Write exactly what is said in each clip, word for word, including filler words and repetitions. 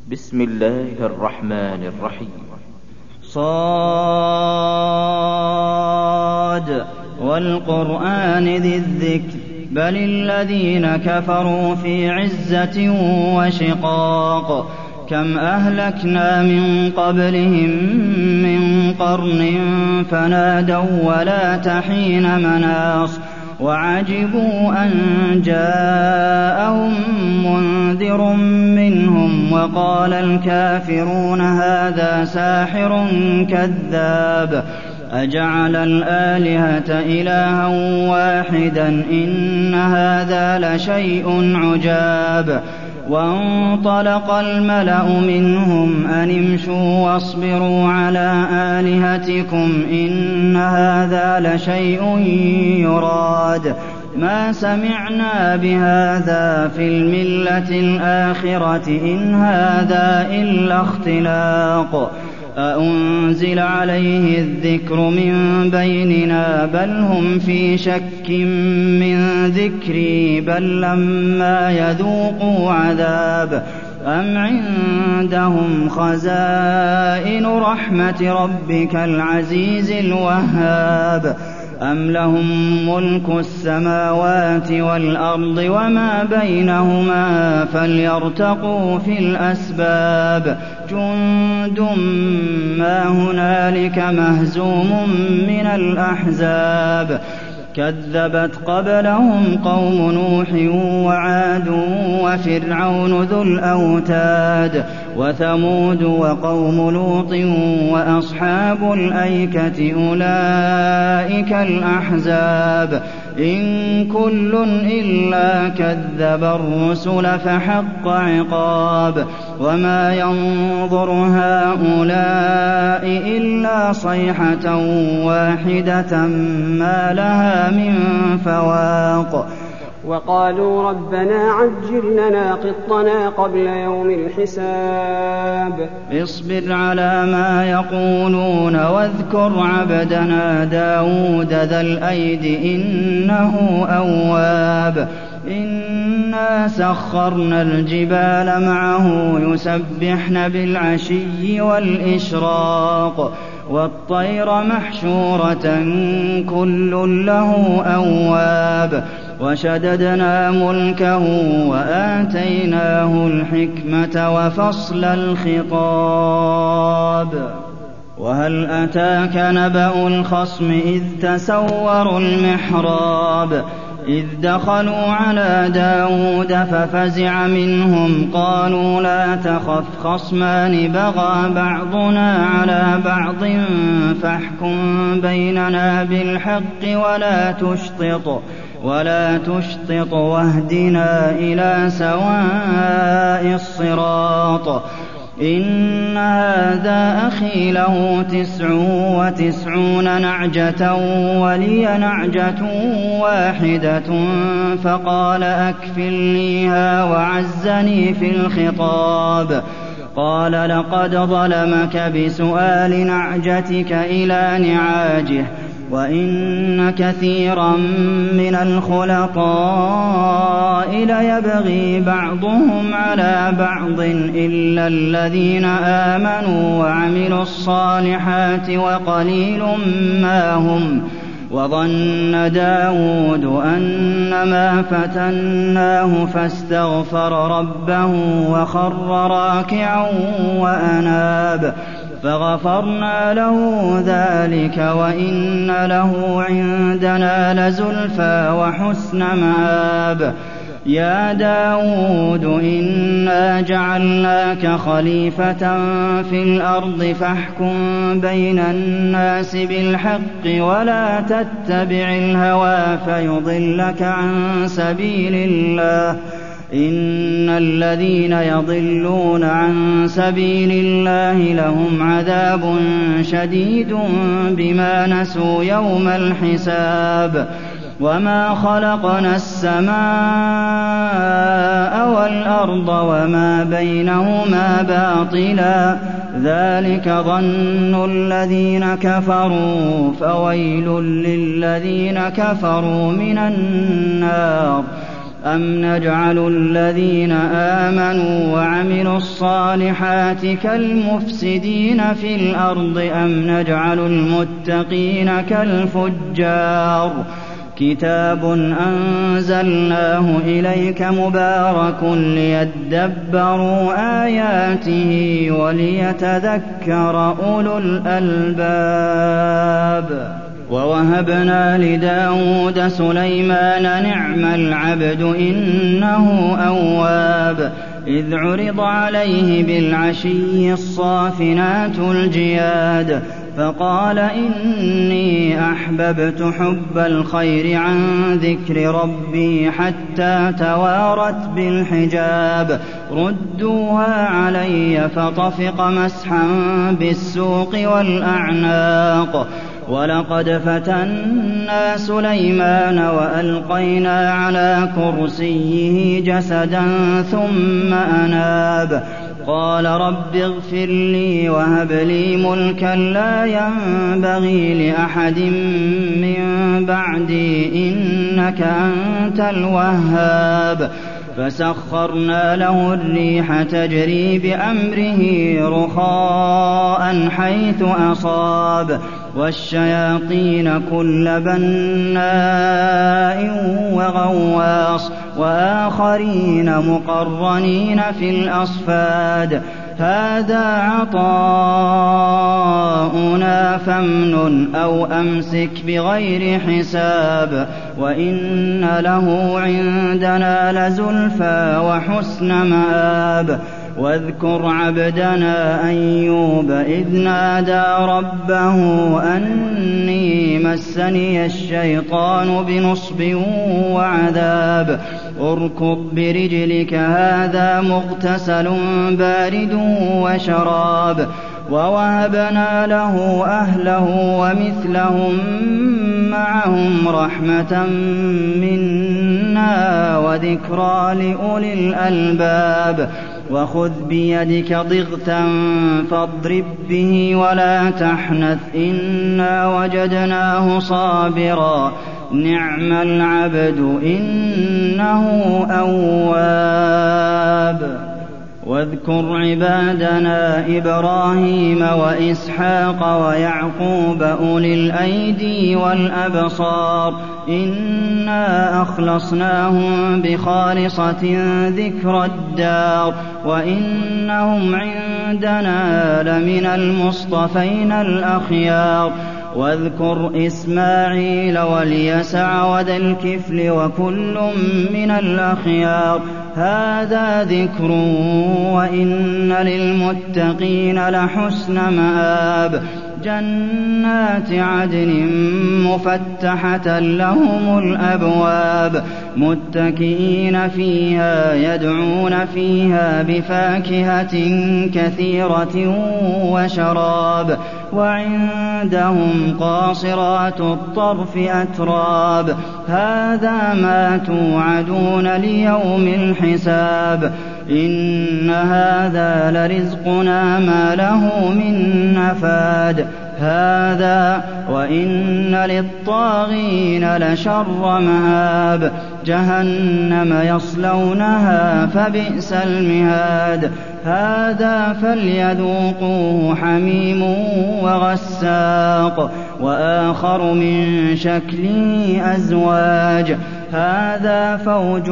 بسم الله الرحمن الرحيم. صاد والقرآن ذي الذكر بل الذين كفروا في عزة وشقاق كم أهلكنا من قبلهم من قرن فنادوا ولا تحين مناص وعجبوا أن جاءهم منذر منهم وقال الكافرون هذا ساحر كذاب أجعل الآلهة إلها واحدا إن هذا لشيء عجاب وانطلق الملأ منهم أن امشوا واصبروا على آلهتكم إن هذا لشيء يراد ما سمعنا بهذا في الملة الآخرة إن هذا إلا اختلاق أأنزل عليه الذكر من بيننا بل هم في شك من ذكري بل لما يذوقوا عذاب أم عندهم خزائن رحمة ربك العزيز الوهاب أم لهم ملك السماوات والأرض وما بينهما فليرتقوا في الأسباب جند ما هنالك مهزوم من الأحزاب كذبت قبلهم قوم نوح وعاد وفرعون ذو الأوتاد وثمود وقوم لوط وأصحاب الأيكة أولئك الأحزاب إن كل إلا كذب الرسل فحق عقاب وما ينظر هؤلاء إلا صيحة واحدة ما لها من فواق وقالوا ربنا عجل لنا قطنا قبل يوم الحساب اصبر على ما يقولون واذكر عبدنا داود ذا الأيد إنه أواب إنا سخرنا الجبال معه يسبحن بالعشي والإشراق والطير محشورة كل له أواب وشددنا ملكه وآتيناه الحكمة وفصل الخطاب وهل أتاك نبأ الخصم إذ تسوروا المحراب إذ دخلوا على داود ففزع منهم قالوا لا تخف خصمان بغى بعضنا على بعض فاحكم بيننا بالحق ولا تشطط ولا تشطط واهدنا إلى سواء الصراط إن هذا أخي له تسع وتسعون نعجة ولي نعجة واحدة فقال أكفلنيها وعزني في الخطاب قال لقد ظلمك بسؤال نعجتك إلى نعاجه وإن كثيرا من الخلطاء ليبغي بعضهم على بعض إلا الذين آمنوا وعملوا الصالحات وقليل ما هم وظن داود أنما فتناه فاستغفر ربه وخر راكعا وأناب فغفرنا له ذلك وإن له عندنا لزلفى وحسن مآب يا داود إنا جعلناك خليفة في الأرض فاحكم بين الناس بالحق ولا تتبع الهوى فيضلك عن سبيل الله إن الذين يضلون عن سبيل الله لهم عذاب شديد بما نسوا يوم الحساب وما خلقنا السماء والأرض وما بينهما باطلا ذلك ظن الذين كفروا فويل للذين كفروا من النار أَمْ نَجْعَلُ الَّذِينَ آمَنُوا وَعَمِلُوا الصَّالِحَاتِ كَالْمُفْسِدِينَ فِي الْأَرْضِ أَمْ نَجْعَلُ الْمُتَّقِينَ كَالْفُجَّارِ كِتَابٌ أَنزَلْنَاهُ إِلَيْكَ مُبَارَكٌ لِّيَدَّبَّرُوا آيَاتِهِ وَلِيَتَذَكَّرَ أُولُو الْأَلْبَابِ وَوَهَبْنَا لِدَاوُودَ سُلَيْمَانَ نِعْمَ الْعَبْدُ إِنَّهُ أَوَّابٌ إِذْ عُرِضَ عَلَيْهِ بِالْعَشِيِّ الصَّافِنَاتُ الْجِيَادُ فَقَالَ إِنِّي أَحْبَبْتُ حُبَّ الْخَيْرِ عَن ذِكْرِ رَبِّي حَتَّىٰ تَوَارَتْ بِالْحِجَابِ رُدُّوهَا عَلَيَّ فَطَفِقَ مَسْحًا بِالسُّوقِ وَالْأَعْنَاقِ وَلَقَدْ فَتَنَّا سُلَيْمَانَ وَأَلْقَيْنَا عَلَىٰ كُرْسِيِّهِ جَسَدًا ثُمَّ أَنَابَ قَالَ رَبِّ اغْفِرْ لِي وَهَبْ لِي مُلْكًا لَّا يَنبَغِي لِأَحَدٍ مِّن بَعْدِي ۖ إِنَّكَ أَنتَ الْوَهَّابُ فَسَخَّرْنَا لَهُ الرِّيحَ تَجْرِي بِأَمْرِهِ رُخَاءً حَيْثُ أَصَابَ وَالشَّيَاطِينَ كُلَّ بَنَّاءٍ وَغَوَّاصٍ وَآخَرِينَ مُقَرَّنِينَ فِي الْأَصْفَادِ هَٰذَا عَطَاؤُنَا فَامْنُنْ أَوْ أَمْسِكْ بِغَيْرِ حِسَابٍ وَإِنَّ لَهُ عِندَنَا لَزُلْفَىٰ وَحُسْنَ مَآبٍ وَاذْكُرْ عَبْدَنَا أَيُّوبَ إِذْ نَادَىٰ رَبَّهُ أَنِّي مَسَّنِيَ الشَّيْطَانُ بِنُصْبٍ وَعَذَابٍ ارْكُضْ بِرِجْلِكَ هَٰذَا مُغْتَسَلٌ بَارِدٌ وَشَرَابٌ وَوَهَبْنَا لَهُ أَهْلَهُ وَمِثْلَهُم مَّعَهُمْ رَحْمَةً مِّنَّا وَذِكْرَىٰ لِأُولِي الْأَلْبَابِ وَخُذْ بِيَدِكَ ضِغْثًا فَاضْرِب بِّهِ وَلَا تَحْنَثْ ۗ إِنَّا وَجَدْنَاهُ صَابِرًا نِّعْمَ الْعَبْدُ إِنَّهُ أَوَّابٌ وَاذْكُرْ عِبَادَنَا إِبْرَاهِيمَ وَإِسْحَاقَ وَيَعْقُوبَ أُولِي الْأَيْدِي وَالْأَبْصَارِ إِنَّا أَخْلَصْنَاهُم بِخَالِصَةٍ ذِكْرَى الدَّارِ وَإِنَّهُمْ عِندَنَا لَمِنَ الْمُصْطَفَيْنَ الْأَخْيَارِ وَاذْكُرْ إِسْمَاعِيلَ وَالْيَسَعَ وَذَا الْكِفْلِ وَكُلٌّ مِّنَ الْأَخْيَارِ هَٰذَا ذِكْرٌ وَإِنَّ لِلْمُتَّقِينَ لَحُسْنَ مَآبٍ جَنَّاتِ عَدْنٍ مُّفَتَّحَةً لَّهُمُ الْأَبْوَابُ مُتَّكِئِينَ فِيهَا يَدْعُونَ فِيهَا بِفَاكِهَةٍ كَثِيرَةٍ وَشَرَابٍ وَعِندَهُمْ قَاصِرَاتُ الطَّرْفِ أَتْرَابٌ هَٰذَا مَا تُوعَدُونَ لِيَوْمِ الْحِسَابِ إِنَّ هَٰذَا لَرِزْقُنَا مَا لَهُ مِن نَّفَادٍ هَٰذَا وَإِنَّ لِلطَّاغِينَ لَشَرَّ مَآبٍ جَهَنَّمَ يَصْلَوْنَهَا فَبِئْسَ الْمِهَادُ هَٰذَا فَلْيَذُوقُوهُ حَمِيمٌ وَغَسَّاقٌ وَآخَرُ مِن شَكْلِهِ أَزْوَاجٌ هَٰذَا فَوْجٌ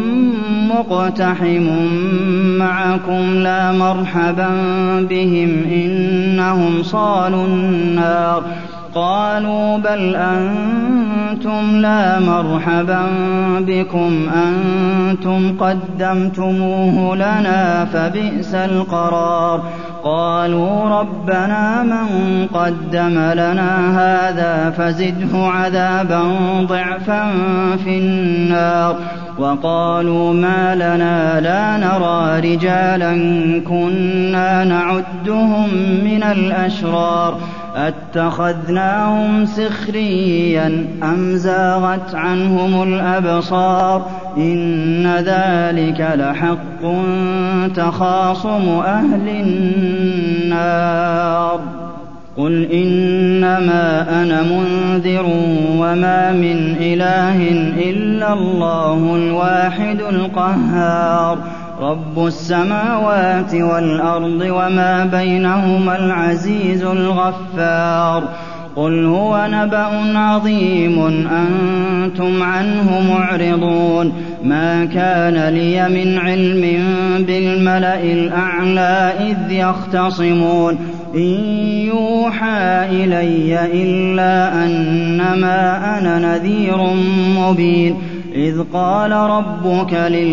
مُّقْتَحِمٌ مَّعَكُمْ لَا مَرْحَبًا بِهِمْ إِنَّهُمْ صَالُو النَّارِ قَالُوا بَلْ أَنتُمْ لَا مَرْحَبًا بِكُمْ أَنتُمْ قَدَّمْتُمُوهُ لَنَا فَبِئْسَ الْقَرَارُ قَالُوا رَبَّنَا مَن قَدَّمَ لَنَا هَٰذَا فَزِدْهُ عَذَابًا ضِعْفًا فِي النَّارِ وَقَالُوا مَا لَنَا لَا نَرَىٰ رِجَالًا كُنَّا نَعُدُّهُم مِّنَ الْأَشْرَارِ أَتَّخَذْنَاهُمْ سِخْرِيًّا أَمْ زَاغَتْ عَنْهُمُ الْأَبْصَارُ إِنَّ ذَٰلِكَ لَحَقٌّ تَخَاصُمُ أَهْلِ النَّارِ قُلْ إِنَّمَا أَنَا مُنذِرٌ وَمَا مِنْ إِلَٰهٍ إِلَّا اللَّهُ الْوَاحِدُ الْقَهَّارُ رَبُّ السَّمَاوَاتِ وَالْأَرْضِ وَمَا بَيْنَهُمَا الْعَزِيزُ الْغَفَّارُ قُلْ هُوَ نَبَأٌ عَظِيمٌ أَنتُمْ عَنْهُ مُعْرِضُونَ مَا كَانَ لِيَ مِنْ عِلْمٍ بِالْمَلَإِ الْأَعْلَىٰ إِذْ يَخْتَصِمُونَ إِن يُوحَىٰ إِلَيَّ إِلَّا أَنَّمَا أَنَا نَذِيرٌ مُّبِينٌ إِذْ قَالَ رَبُّكَ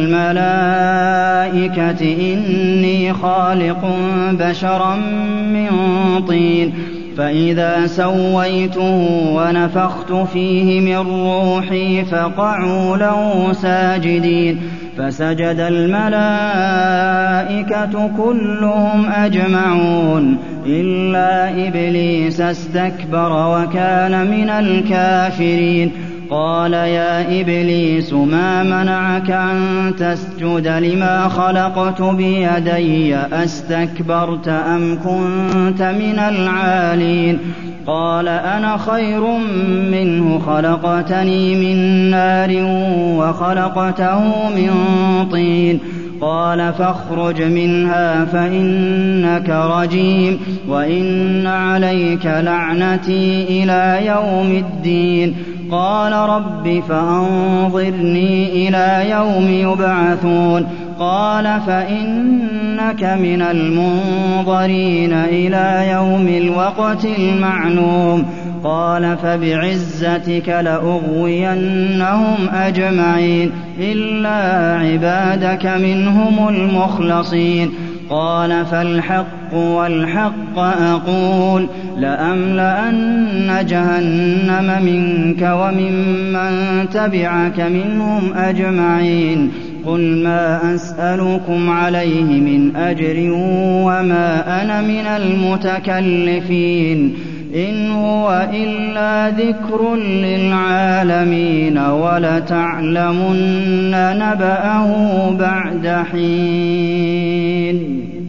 لِلْمَلَائِكَةِ إِنِّي خَالِقٌ بَشَرًا مِّن طِينٍ فَإِذَا سَوَّيْتُهُ وَنَفَخْتُ فِيهِ مِن رُّوحِي فَقَعُوا لَهُ سَاجِدِينَ فَسَجَدَ الْمَلَائِكَةُ كُلُّهُمْ أَجْمَعُونَ إِلَّا إِبْلِيسَ اسْتَكْبَرَ وَكَانَ مِنَ الْكَافِرِينَ قَالَ يَا إِبْلِيسُ مَا مَنَعَكَ أَن تَسْجُدَ لِمَا خَلَقْتُ بِيَدَيَّ أَسْتَكْبَرْتَ أَمْ كُنتَ مِنَ الْعَالِينَ قَالَ أَنَا خَيْرٌ مِّنْهُ خَلَقْتَنِي مِن نَّارٍ وَخَلَقْتَهُ مِن طِينٍ قَالَ فَاخْرُجْ مِنْهَا فَإِنَّكَ رَجِيمٌ وَإِنَّ عَلَيْكَ لَعْنَتِي إِلَىٰ يَوْمِ الدِّينِ قَالَ رَبِّ فَأَنظِرْنِي إِلَىٰ يَوْمِ يُبْعَثُونَ قَالَ فَإِنَّكَ مِنَ الْمُنظَرِينَ إِلَىٰ يَوْمِ الْوَقْتِ الْمَعْلُومِ قَالَ فَبِعِزَّتِكَ لَأُغْوِيَنَّهُمْ أَجْمَعِينَ إِلَّا عِبَادَكَ مِنْهُمُ الْمُخْلَصِينَ قَالَ فَالْحَقُّ وَالْحَقَّ أَقُولُ لَأَمْلَأَنَّ جَهَنَّمَ مِنكَ وَمِمَّن تَبِعَكَ مِنْهُمْ أَجْمَعِينَ قُلْ مَا أَسْأَلُكُمْ عَلَيْهِ مِنْ أَجْرٍ وَمَا أَنَا مِنَ الْمُتَكَلِّفِينَ إِنْ هُوَ إِلَّا ذِكْرٌ لِّلْعَالَمِينَ وَلَتَعْلَمُنَّ نَبَأَهُ بَعْدَ حِينٍ